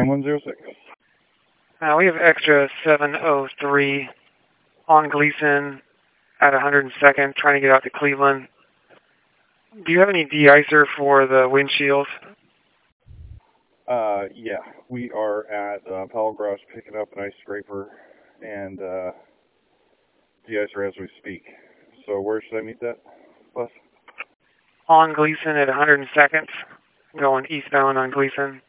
9106. We have extra 703 on Gleason at 102nd, trying to get out to Cleveland. Do you have any de-icer for the windshield? Yeah, we are at Powell Garage picking up an ice scraper and de-icer as we speak. So where should I meet that bus? On Gleason at 102nd, going eastbound on Gleason.